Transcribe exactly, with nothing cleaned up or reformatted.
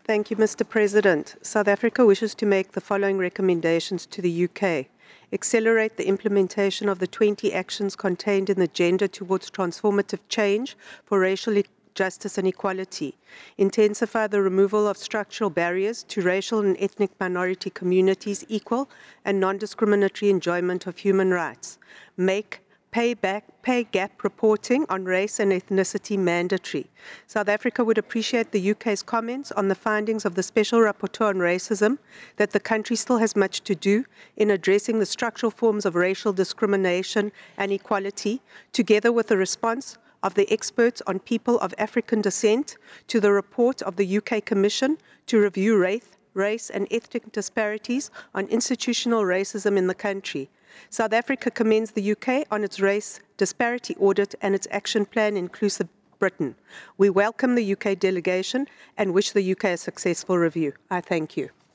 Thank you, Mister President. South Africa wishes to make the following recommendations to the U K. Accelerate the implementation of the twenty actions contained in the Agenda towards Transformative Change for Racial e Justice and Equality. Intensify the removal of structural barriers to racial and ethnic minority communities' equal and non-discriminatory enjoyment of human rights. Make Pay, back, pay gap reporting on race and ethnicity mandatory. South Africa would appreciate the U K's comments on the findings of the Special Rapporteur on Racism that the country still has much to do in addressing the structural forms of racial discrimination and equality, together with the response of the experts on people of African descent to the report of the U K Commission to review race, race and ethnic disparities on institutional racism in the country. South Africa commends the U K on its race disparity audit and its action plan, Inclusive Britain. We welcome the U K delegation and wish the U K a successful review. I thank you.